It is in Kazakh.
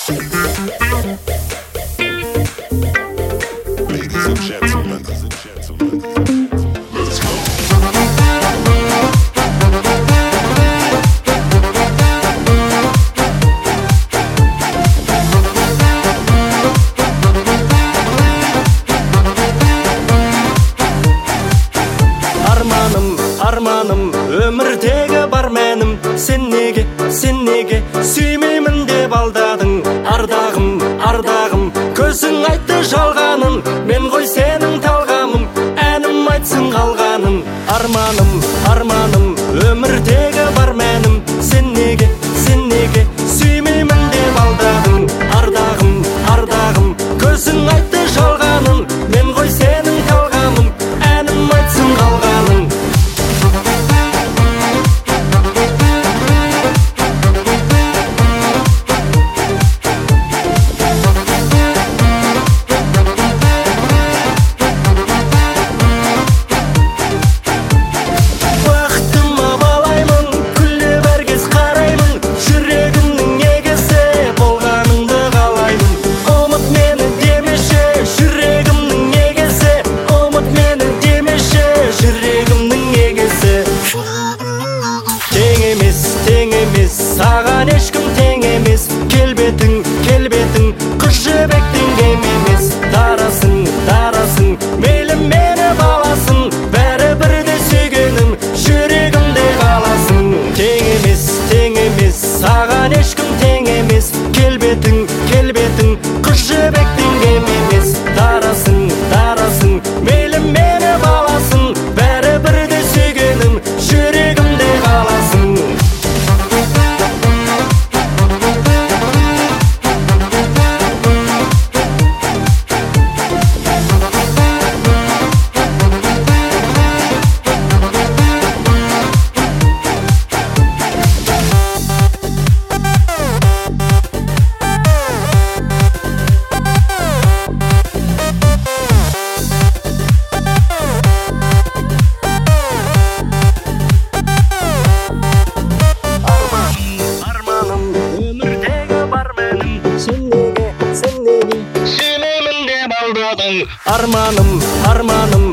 Арманым, өмірдегі бар мәнім, сен неге сүймеймін деп алдадың? Ардағым, көзің айтты жалғанын, мен ғой сенің талғамым, әнім айтсын қалғанын. Арманым, өмірдегі бар мәнім, сен неге сүймеймін деп алдадың? Ардағым, көзің айтты жалғанын, мен ғой сенің талғамым, әнім айтсын қалғанын. Тең емес, саған ешкім тең емес, келбетің, қыз жібектің кем емес. Дарасың, мейлі мені баласың, бәрі бірде сүйгенім, жүрегімде қаласың. Тең емес, саған ешкім тең емес, келбетің, қыз жібектің кем емес. Дарасың, мейлі мені баласың, бәрі бірде сүйгенім, жүрегімде қаласың. Сүймеймін деп алдадың. Арманым,